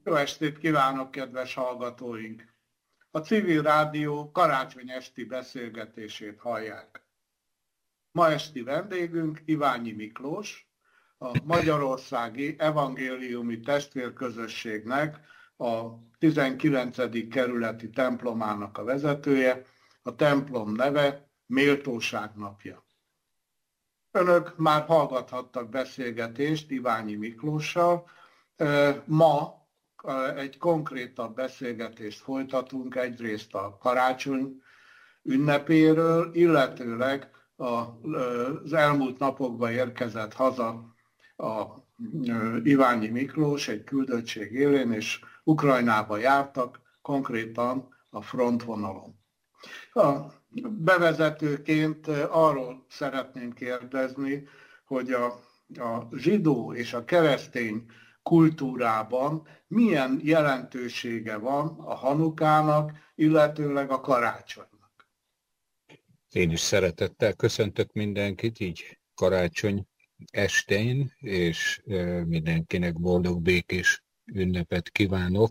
Jó estét kívánok, kedves hallgatóink! A Civil Rádió karácsony esti beszélgetését hallják. Ma esti vendégünk Iványi Miklós, a Magyarországi Evangéliumi Testvérközösségnek a 19. kerületi templomának a vezetője, a templom neve Méltóság napja. Önök már hallgathattak beszélgetést Iványi Miklóssal. Ma egy konkrétabb beszélgetést folytatunk egyrészt a karácsony ünnepéről, illetőleg az elmúlt napokban érkezett haza a Iványi Miklós egy küldöttség élén, és Ukrajnába jártak, konkrétan a frontvonalon. A bevezetőként arról szeretném kérdezni, hogy a zsidó és a keresztény kultúrában milyen jelentősége van a Hanukának, illetőleg a karácsonynak. Én is szeretettel köszöntök mindenkit, így karácsony estén, és mindenkinek boldog, békés ünnepet kívánok.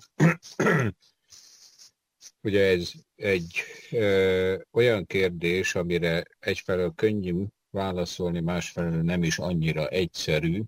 Ugye ez egy olyan kérdés, amire egyfelől könnyű válaszolni, másfelől nem is annyira egyszerű.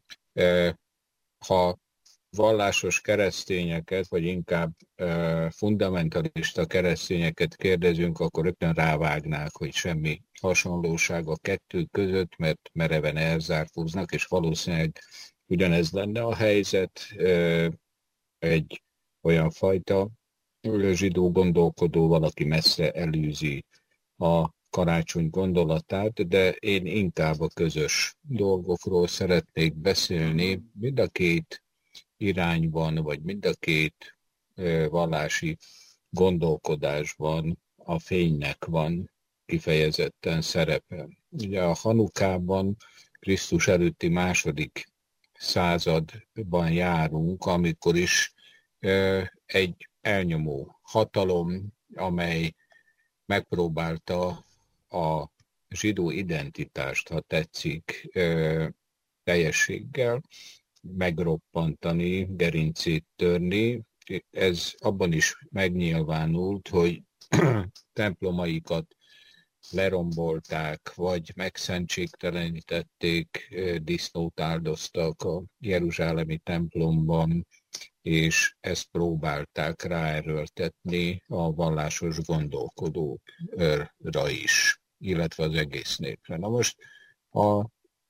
Ha vallásos keresztényeket, vagy inkább fundamentalista keresztényeket kérdezünk, akkor rögtön rávágnák, hogy semmi hasonlóság a kettő között, mert mereven elzárkóznak, és valószínűleg ugyanez lenne a helyzet egy olyan fajta zsidó gondolkodóval, aki messze elűzi a karácsony gondolatát, de én inkább a közös dolgokról szeretnék beszélni. Mind a két irányban, vagy mind a két vallási gondolkodásban a fénynek van kifejezetten szerepe. Ugye a Hanukában Krisztus előtti második században járunk, amikor is egy elnyomó hatalom, amely megpróbálta a zsidó identitást, ha tetszik, teljességgel megroppantani, gerincét törni. Ez abban is megnyilvánult, hogy templomaikat lerombolták, vagy megszentségtelenítették, disznót áldoztak a jeruzsálemi templomban, és ezt próbálták ráerőltetni a vallásos gondolkodókra is, illetve az egész népre. Na most a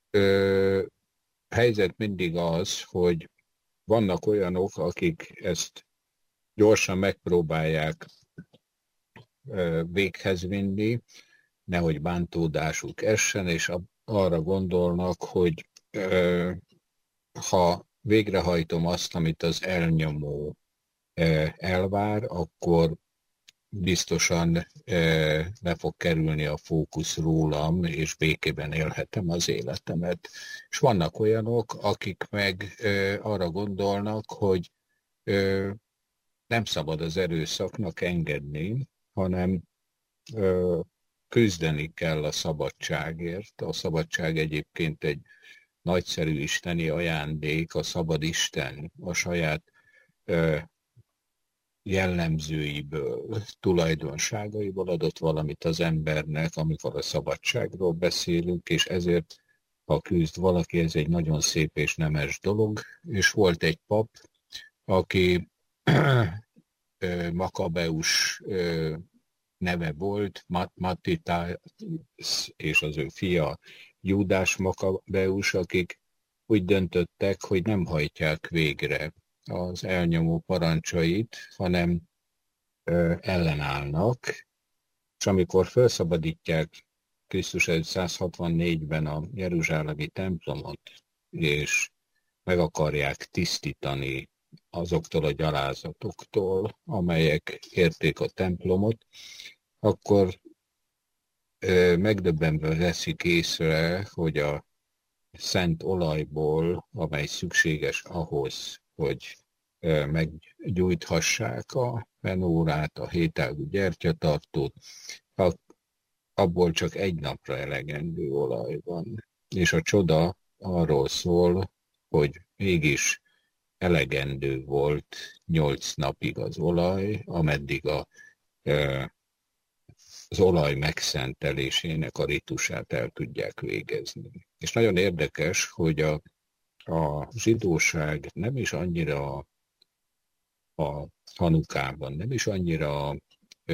helyzet mindig az, hogy vannak olyanok, akik ezt gyorsan megpróbálják véghez vinni, nehogy bántódásuk essen, és arra gondolnak, hogy ha végrehajtom azt, amit az elnyomó elvár, akkor biztosan le fog kerülni a fókusz rólam, és békében élhetem az életemet. És vannak olyanok, akik meg arra gondolnak, hogy nem szabad az erőszaknak engedni, hanem küzdeni kell a szabadságért. A szabadság egyébként egy nagyszerű isteni ajándék, a szabad Isten a saját jellemzőiből, tulajdonságaiból adott valamit az embernek, amikor a szabadságról beszélünk, és ezért, ha küzd valaki, ez egy nagyon szép és nemes dolog. És volt egy pap, aki Makabeus neve volt, Matthias és az ő fia Júdás Makabeus, akik úgy döntöttek, hogy nem hajtják végre az elnyomó parancsait, hanem ellenállnak, és amikor felszabadítják Krisztus 164-ben a jeruzsálemi templomot, és meg akarják tisztítani azoktól a gyalázatoktól, amelyek érték a templomot, akkor megdöbbenve veszik észre, hogy a szent olajból, amely szükséges ahhoz, hogy meggyújthassák a menórát, a hétágú gyertyatartót, abból csak egy napra elegendő olaj van. És a csoda arról szól, hogy mégis elegendő volt 8 napig az olaj, ameddig az olaj megszentelésének a ritusát el tudják végezni. És nagyon érdekes, hogy a zsidóság nem is annyira a Hanukában, nem is annyira a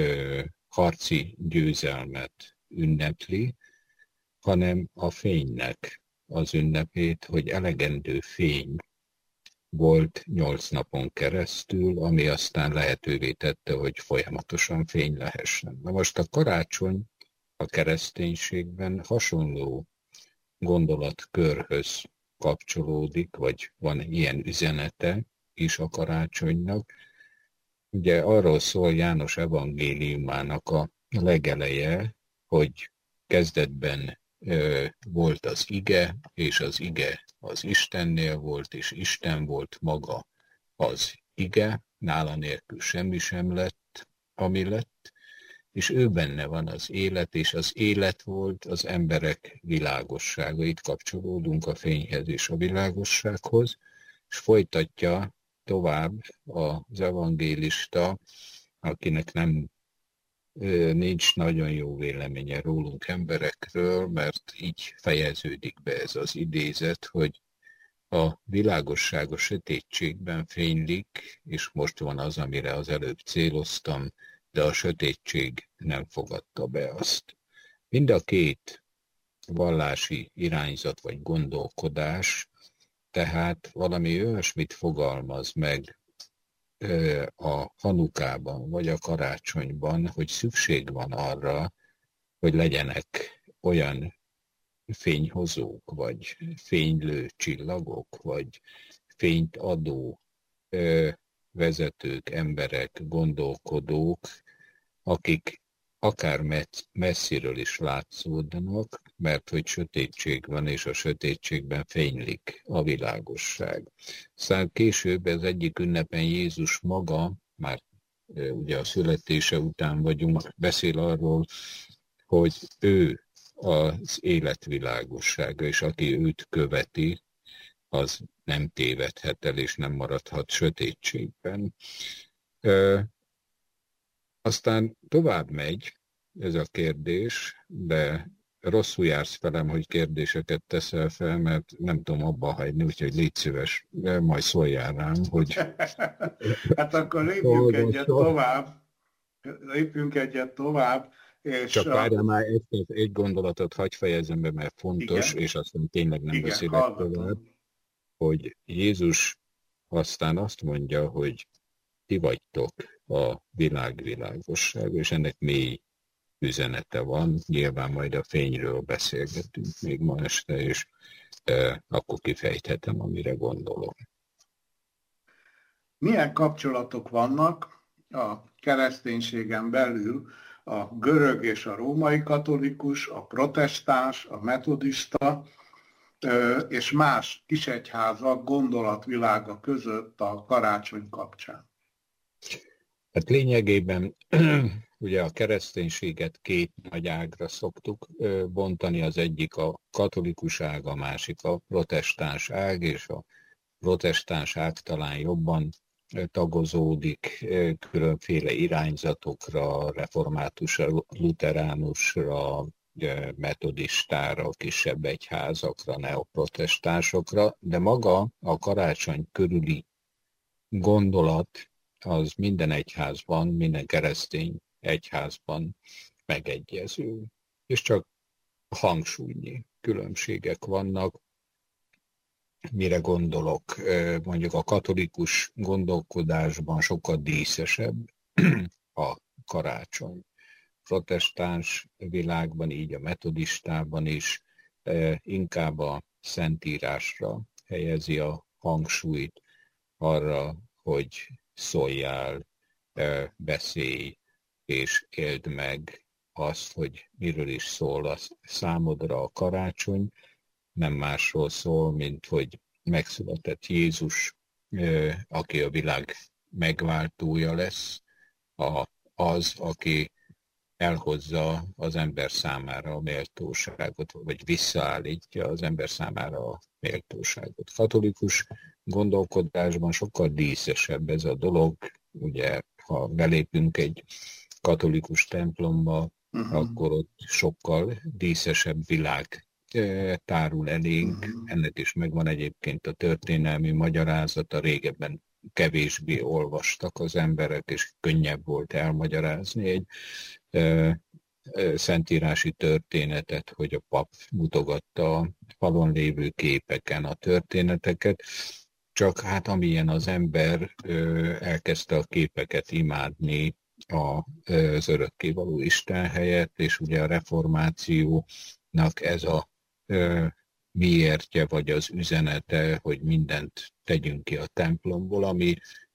harci győzelmet ünnepli, hanem a fénynek az ünnepét, hogy elegendő fény volt 8 napon keresztül, ami aztán lehetővé tette, hogy folyamatosan fény lehessen. Na most a karácsony a kereszténységben hasonló gondolatkörhöz kapcsolódik, vagy van ilyen üzenete is a karácsonynak. Ugye arról szól János evangéliumának a legeleje, hogy kezdetben volt az ige, és az ige az Istennél volt, és Isten volt maga az ige, nála nélkül semmi sem lett, ami lett, és ő benne van az élet, és az élet volt az emberek világossága. Itt kapcsolódunk a fényhez és a világossághoz, és folytatja tovább az evangélista, akinek nincs nagyon jó véleménye rólunk emberekről, mert így fejeződik be ez az idézet, hogy a világosság a sötétségben fénylik, és most van az, amire az előbb céloztam, de a sötétség nem fogadta be azt. Mind a két vallási irányzat vagy gondolkodás, tehát valami olyasmit fogalmaz meg a Hanukában vagy a karácsonyban, hogy szükség van arra, hogy legyenek olyan fényhozók, vagy fénylő csillagok, vagy fényt adó vezetők, emberek, gondolkodók, akik akár messziről is látszódnak, mert hogy sötétség van, és a sötétségben fénylik a világosság. Aztán később az egyik ünnepen Jézus maga, már ugye a születése után vagyunk, beszél arról, hogy ő az élet világossága, és aki őt követi, az nem tévedhet el, és nem maradhat sötétségben. Aztán tovább megy ez a kérdés, de rosszul jársz velem, hogy kérdéseket teszel fel, mert nem tudom abba hagyni, úgyhogy légy szíves, majd szóljál rám, hogy... Hát akkor lépjünk egyet tovább. És csak várjál már egy gondolatot hagyj fejezem be, mert fontos, igen? És aztán tényleg nem beszélek tovább, hogy Jézus aztán azt mondja, hogy ti vagytok a világ világossága, és ennek mély üzenete van. Nyilván majd a fényről beszélgetünk még ma este, és akkor kifejthetem, amire gondolom. Milyen kapcsolatok vannak a kereszténységen belül a görög és a római katolikus, a protestáns, a metodista és más kisegyházak gondolatvilága között a karácsony kapcsán? Hát lényegében ugye a kereszténységet két nagy ágra szoktuk bontani, az egyik a katolikus ág, a másik a protestáns ág, és a protestáns ág talán jobban tagozódik különféle irányzatokra, reformátusra, luteránusra, metodistára, kisebb egyházakra, neoprotestánsokra, de maga a karácsony körüli gondolat az minden egyházban, minden keresztény egyházban megegyező. És csak hangsúlynyi különbségek vannak. Mire gondolok? Mondjuk a katolikus gondolkodásban sokkal díszesebb a karácsony. Protestáns világban, így a metodistában is inkább a szentírásra helyezi a hangsúlyt, arra, hogy szóljál, beszélj és éld meg azt, hogy miről is szól a számodra a karácsony. Nem másról szól, mint hogy megszületett Jézus, aki a világ megváltója lesz, az, aki elhozza az ember számára a méltóságot, vagy visszaállítja az ember számára a méltóságot. Katolikus gondolkodásban sokkal díszesebb ez a dolog. Ugye, ha belépünk egy katolikus templomba, akkor ott sokkal díszesebb világ tárul elénk. Ennek is megvan egyébként a történelmi magyarázata. Régebben kevésbé olvastak az emberek, és könnyebb volt elmagyarázni egy szentírási történetet, hogy a pap mutogatta a falon lévő képeken a történeteket, csak hát amilyen az ember elkezdte a képeket imádni az örökkévaló Isten helyett, és ugye a reformációnak ez a miértje, vagy az üzenete, hogy mindent tegyünk ki a templomból, ami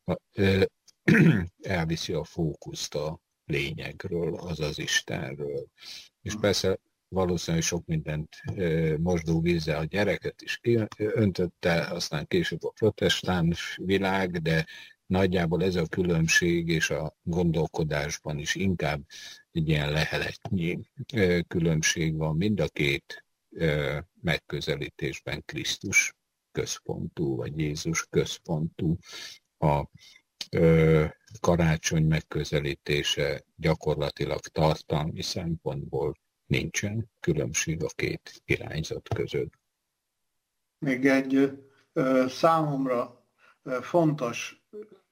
elviszi a fókuszt a lényegről, azaz Istenről. És persze valószínűleg sok mindent mosdóvízzel a gyereket is öntötte, aztán később a protestáns világ, de nagyjából ez a különbség, és a gondolkodásban is inkább egy ilyen leheletnyi különbség van. Mind a két megközelítésben Krisztus központú, vagy Jézus központú. A karácsony megközelítése gyakorlatilag tartalmi szempontból nincsen különbség a két irányzat között. Még egy számomra fontos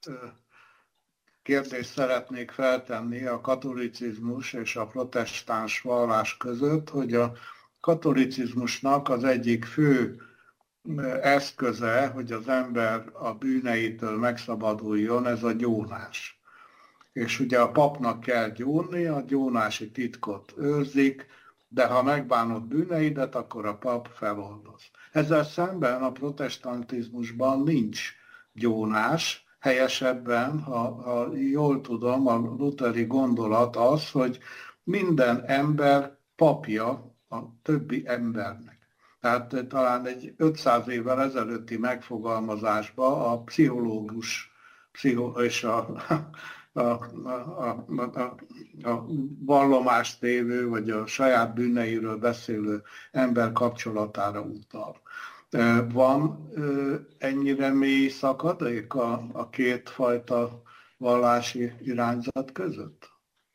kérdést szeretnék feltenni a katolicizmus és a protestáns vallás között, hogy a katolicizmusnak az egyik fő eszköze, hogy az ember a bűneitől megszabaduljon, ez a gyónás. És ugye a papnak kell gyónni, a gyónási titkot őrzik, de ha megbánod bűneidet, akkor a pap feloldoz. Ezzel szemben a protestantizmusban nincs gyónás, helyesebben, ha jól tudom, a lutheri gondolat az, hogy minden ember papja a többi embernek. Tehát talán egy 500 évvel ezelőtti megfogalmazásban a pszichológus és a vallomást tévő, vagy a saját bűneiről beszélő ember kapcsolatára utal. Van ennyire mély szakadék a kétfajta vallási irányzat között?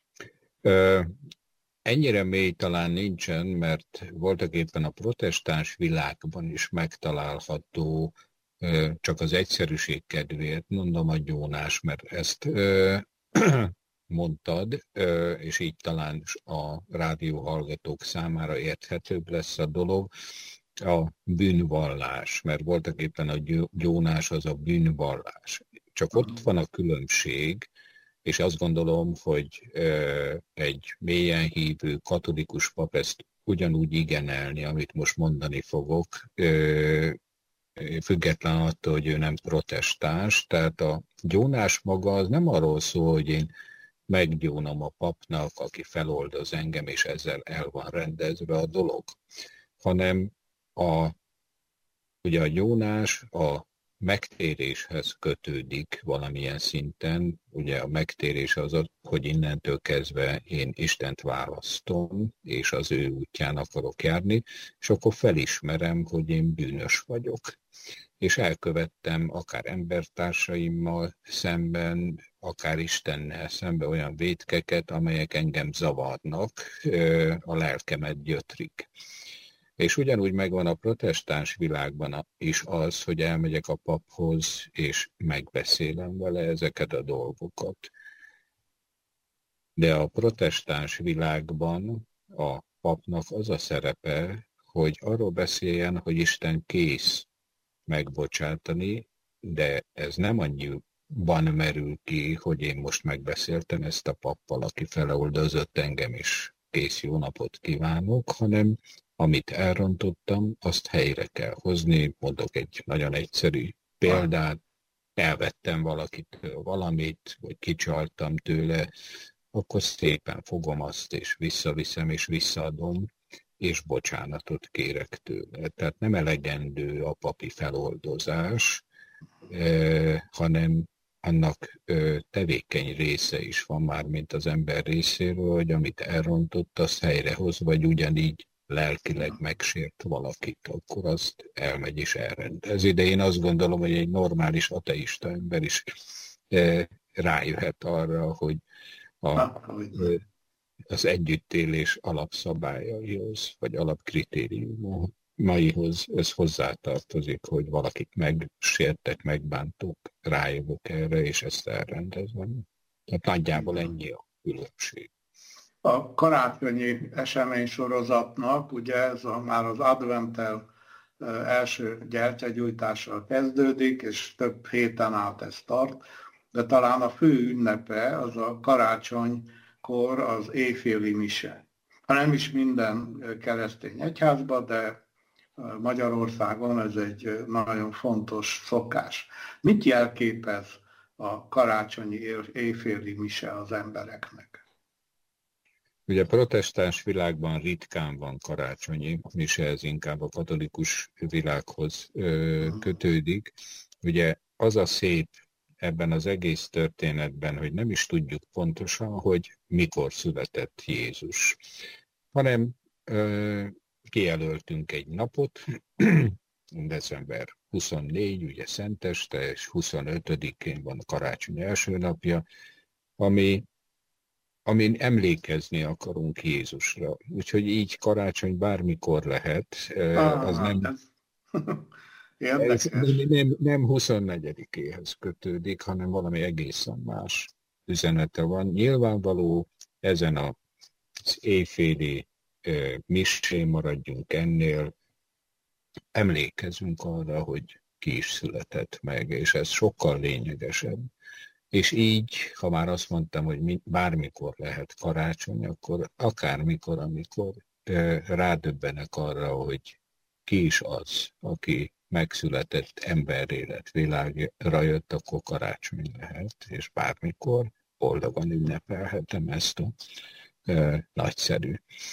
Ennyire mély talán nincsen, mert voltak éppen a protestáns világban is megtalálható, csak az egyszerűség kedvéért mondom a gyónás, mert ezt mondtad, és így talán a rádióhallgatók számára érthetőbb lesz a dolog, a bűnvallás, mert voltak éppen a gyónás az a bűnvallás. Csak ott van a különbség, és azt gondolom, hogy egy mélyen hívő katolikus pap ezt ugyanúgy igenelni, amit most mondani fogok, független attól, hogy ő nem protestáns. Tehát a gyónás maga az nem arról szól, hogy én meggyónom a papnak, aki feloldoz engem, és ezzel el van rendezve a dolog, hanem ugye a gyónás a megtéréshez kötődik valamilyen szinten. Ugye a megtérés az, hogy innentől kezdve én Istent választom, és az ő útján akarok járni, és akkor felismerem, hogy én bűnös vagyok. És elkövettem akár embertársaimmal szemben, akár Istennel szemben olyan vétkeket, amelyek engem zavarnak, a lelkemet gyötrik. És ugyanúgy megvan a protestáns világban is az, hogy elmegyek a paphoz, és megbeszélem vele ezeket a dolgokat. De a protestáns világban a papnak az a szerepe, hogy arról beszéljen, hogy Isten kész megbocsátani, de ez nem annyiban merül ki, hogy én most megbeszéltem ezt a pappal, aki feleoldozott engem, és kész jó napot kívánok, hanem amit elrontottam, azt helyre kell hozni. Mondok egy nagyon egyszerű példát, elvettem valakitől valamit, vagy kicsaltam tőle, akkor szépen fogom azt, és visszaviszem, és visszaadom, és bocsánatot kérek tőle. Tehát nem elegendő a papi feloldozás, hanem annak tevékeny része is van már, mint az ember részéről, hogy amit elrontott, azt helyrehoz, vagy ugyanígy lelkileg megsért valakit, akkor azt elmegy és elrendezi. De én azt gondolom, hogy egy normális ateista ember is rájöhet arra, hogy az együttélés alapszabályaihoz, vagy alapkritériumaihoz ez hozzátartozik, hogy valakit megsértek, megbántok, rájövök erre, és ezt elrendezem. Tehát nagyjából ennyi a különbség. A karácsonyi eseménysorozatnak, ugye ez már az adventtel első gyertyagyújtással kezdődik, és több héten át ez tart, de talán a fő ünnepe az a karácsonykor az éjféli mise. Ha nem is minden keresztény egyházban, de Magyarországon ez egy nagyon fontos szokás. Mit jelképez a karácsonyi éjféli mise az embereknek? Ugye protestáns világban ritkán van karácsonyi mise, ez inkább a katolikus világhoz kötődik. Ugye az a szép ebben az egész történetben, hogy nem is tudjuk pontosan, hogy mikor született Jézus, hanem kijelöltünk egy napot, december 24, ugye Szenteste, és 25-én van a karácsony első napja, amin emlékezni akarunk Jézusra. Úgyhogy így karácsony bármikor lehet. Az nem 24-éhez kötődik, hanem valami egészen más üzenete van. Nyilvánvaló ezen az éjféli misén maradjunk ennél, emlékezünk arra, hogy ki is született meg, és ez sokkal lényegesebb. És így, ha már azt mondtam, hogy bármikor lehet karácsony, akkor akármikor, amikor rádöbbenek arra, hogy ki is az, aki megszületett emberélet világra jött, akkor karácsony lehet, és bármikor boldogan ünnepelhetem ezt a nagyszerű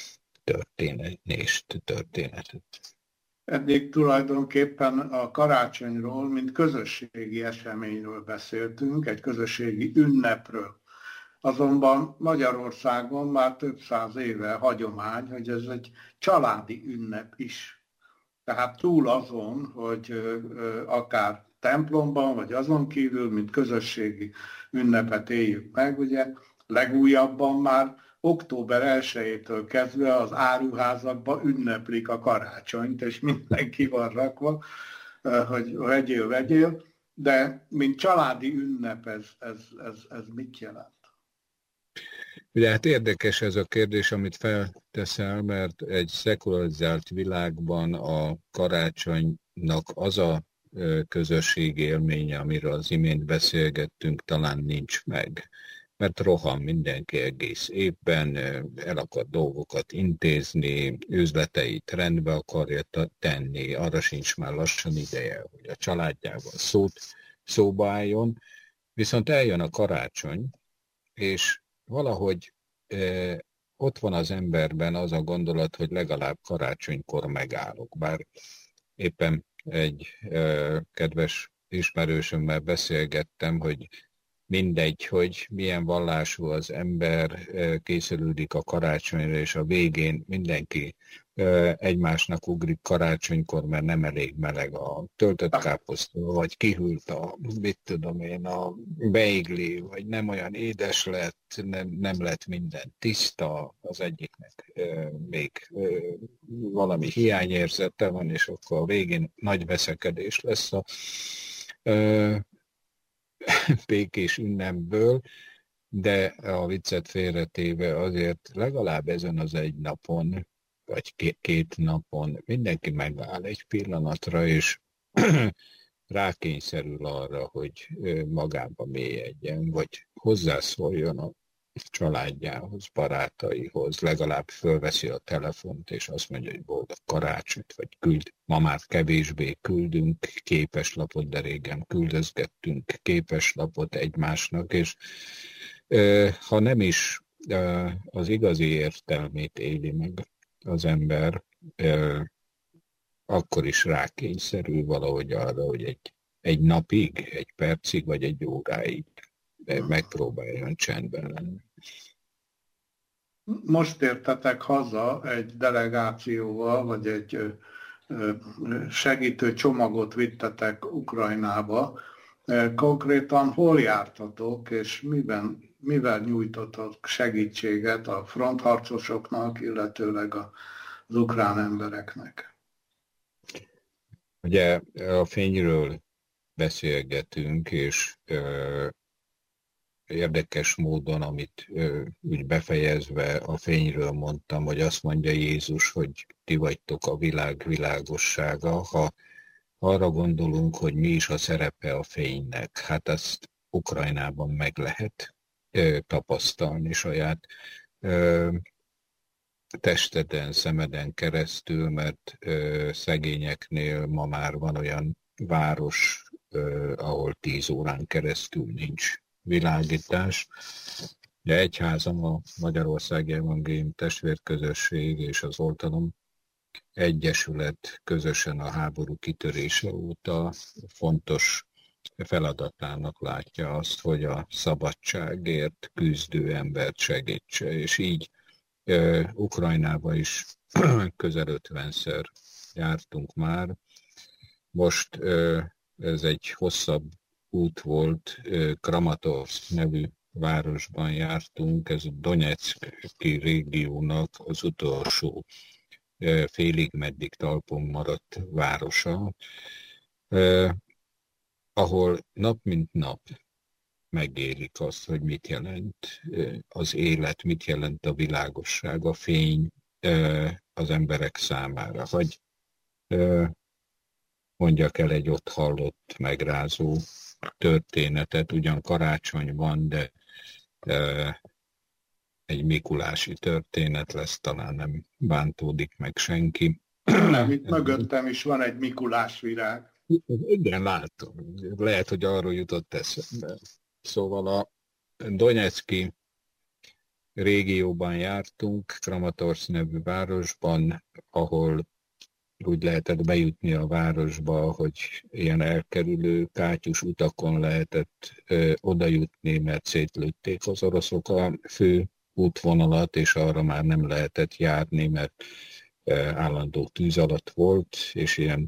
történetet. Eddig tulajdonképpen a karácsonyról, mint közösségi eseményről beszéltünk, egy közösségi ünnepről. Azonban Magyarországon már több száz éve hagyomány, hogy ez egy családi ünnep is. Tehát túl azon, hogy akár templomban, vagy azon kívül, mint közösségi ünnepet éljük meg, ugye legújabban már október 1-től kezdve az áruházakban ünneplik a karácsonyt, és mindenki van rakva, hogy vegyél, de mint családi ünnep ez mit jelent? Ugye hát érdekes ez a kérdés, amit felteszel, mert egy szekularizált világban a karácsonynak az a közösségi élménye, amiről az imént beszélgettünk, talán nincs meg. Mert rohan mindenki egész évben, el akar dolgokat intézni, üzleteit rendbe akarja tenni, arra sincs már lassan ideje, hogy a családjával szóba álljon. Viszont eljön a karácsony, és valahogy ott van az emberben az a gondolat, hogy legalább karácsonykor megállok. Bár éppen egy kedves ismerősömmel beszélgettem, hogy mindegy, hogy milyen vallású az ember, készülődik a karácsonyra, és a végén mindenki egymásnak ugrik karácsonykor, mert nem elég meleg a töltött káposzta, vagy kihűlt a beigli, vagy nem olyan édes lett, nem lett minden tiszta, az egyiknek még valami hiányérzete van, és akkor a végén nagy veszekedés lesz a békés ünnepből, de a viccet félretéve azért legalább ezen az egy napon, vagy két napon mindenki megáll egy pillanatra, és rákényszerül arra, hogy magába mélyedjen, vagy hozzászóljon a családjához, barátaihoz, legalább fölveszi a telefont, és azt mondja, hogy boldog karácsonyt, vagy küld. Ma már kevésbé küldünk képeslapot, de régen küldözgettünk képeslapot egymásnak, és ha nem is az igazi értelmét éli meg az ember, akkor is rákényszerül valahogy arra, hogy egy egy napig, egy percig, vagy egy óráig, de megpróbáljon csendben lenni. Most értetek haza egy delegációval, vagy egy segítő csomagot vittetek Ukrajnába. Konkrétan hol jártatok, és mivel nyújtotok segítséget a frontharcosoknak, illetőleg az ukrán embereknek? Ugye a fényről beszélgetünk, és érdekes módon, amit úgy befejezve a fényről mondtam, hogy azt mondja Jézus, hogy ti vagytok a világ világossága. Ha arra gondolunk, hogy mi is a szerepe a fénynek, hát ezt Ukrajnában meg lehet tapasztalni saját testeden, szemeden keresztül, mert szegényeknél ma már van olyan város, ahol 10 órán keresztül nincs világítás. De egyházam, a Magyarországi Evangélium Testvérközösség és az Oltalom Egyesület közösen a háború kitörése óta fontos feladatának látja azt, hogy a szabadságért küzdő embert segítse, és így Ukrajnába is közel 50-szer jártunk már. Most ez egy hosszabb út volt, Kramatorsk nevű városban jártunk, ez a Donetszki régiónak az utolsó félig-meddig talpon maradt városa, ahol nap mint nap megélik azt, hogy mit jelent az élet, mit jelent a világosság, a fény az emberek számára. Vagy mondjak el egy ott hallott, megrázó történetet, ugyan karácsony van, de egy mikulási történet lesz, talán nem bántódik meg senki. Itt mögöttem is van egy Mikulás virág. Igen, látom. Lehet, hogy arról jutott eszembe. Szóval a Donetszki régióban jártunk, Kramatorsk nevű városban, ahol úgy lehetett bejutni a városba, hogy ilyen elkerülő kátyus utakon lehetett oda jutni, mert szétlőtték az oroszok a fő útvonalat, és arra már nem lehetett járni, mert állandó tűz alatt volt, és ilyen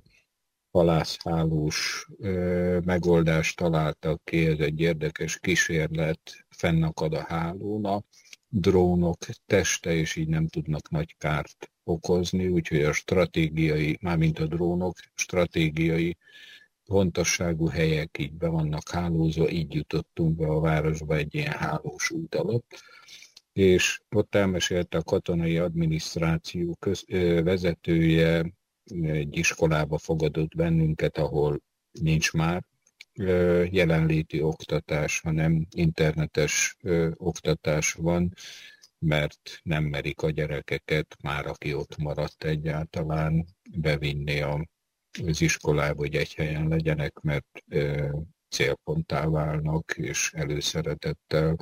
halászhálós megoldást találtak ki, ez egy érdekes kísérlet, fennakad a hálón a drónok teste, és így nem tudnak nagy kárt okozni, úgyhogy a stratégiai, mármint a drónok stratégiai fontosságú helyek így be vannak hálózva, így jutottunk be a városba egy ilyen hálós út alatt, és ott elmesélte a katonai adminisztráció vezetője, egy iskolába fogadott bennünket, ahol nincs már jelenléti oktatás, hanem internetes oktatás van, mert nem merik a gyerekeket, már aki ott maradt egyáltalán, bevinni az iskolába, hogy egy helyen legyenek, mert célponttá válnak, és előszeretettel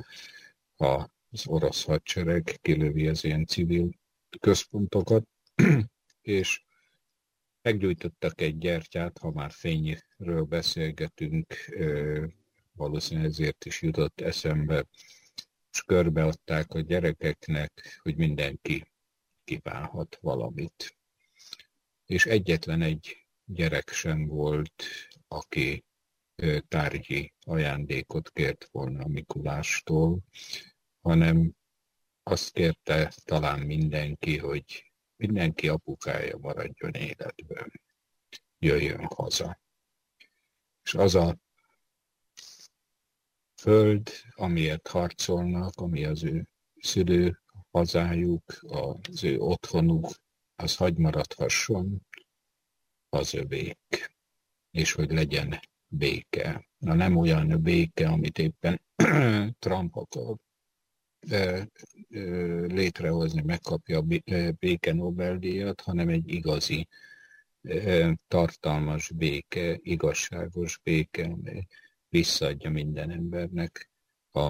az orosz hadsereg kilövi az ilyen civil központokat, és meggyújtottak egy gyertyát, ha már fényről beszélgetünk, valószínűleg ezért is jutott eszembe, és körbeadták a gyerekeknek, hogy mindenki kívánhat valamit. És egyetlen egy gyerek sem volt, aki tárgyi ajándékot kért volna a Mikulástól, hanem azt kérte talán mindenki, hogy mindenki apukája maradjon életben, jöjjön haza. És az a föld, amiért harcolnak, ami az ő szülő hazájuk, az ő otthonuk, az hagy maradhasson az övék, és hogy legyen béke. Na nem olyan béke, amit éppen Trump akar létrehozni, megkapja a béke Nobel-díjat, hanem egy igazi, tartalmas béke, igazságos béke, amely visszaadja minden embernek a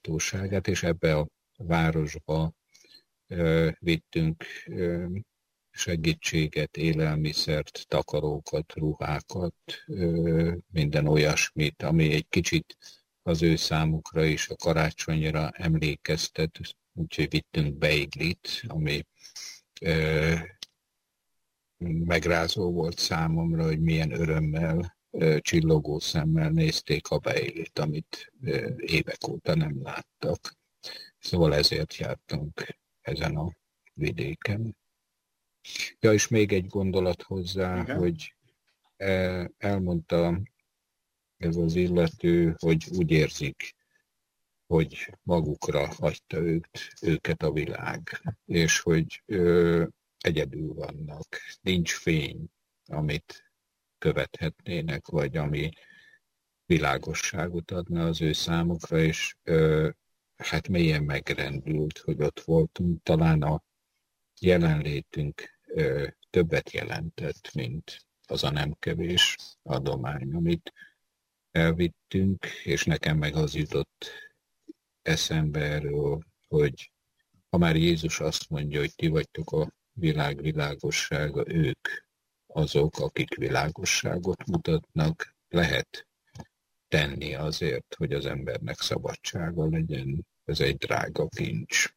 méltóságát, és ebbe a városba vittünk segítséget, élelmiszert, takarókat, ruhákat, minden olyasmit, ami egy kicsit az ő számukra is a karácsonyra emlékeztet, úgyhogy vittünk beiglit, ami megrázó volt számomra, hogy milyen örömmel, csillogó szemmel nézték a beiglit, amit évek óta nem láttak. Szóval ezért jártunk ezen a vidéken. Ja, és még egy gondolat hozzá, igen, hogy elmondta ez az illető, hogy úgy érzik, hogy magukra hagyta őket a világ, és hogy egyedül vannak, nincs fény, amit követhetnének, vagy ami világosságot adna az ő számukra, és hát mélyen megrendült, hogy ott voltunk. Talán a jelenlétünk többet jelentett, mint az a nem kevés adomány, amit elvittünk, és nekem meg az jutott eszembe erről, hogy ha már Jézus azt mondja, hogy ti vagytok a világ világossága, ők azok, akik világosságot mutatnak, lehet tenni azért, hogy az embernek szabadsága legyen. Ez egy drága kincs.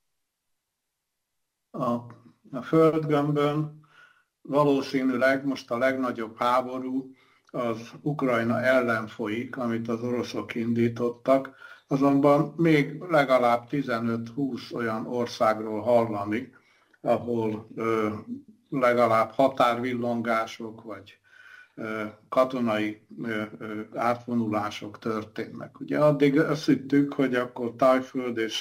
A földgömbön valószínűleg most a legnagyobb háború az Ukrajna ellen folyik, amit az oroszok indítottak, azonban még legalább 15-20 olyan országról hallani, ahol legalább határvillongások vagy katonai átvonulások történnek. Ugye addig azt hittük, hogy akkor Thaiföld és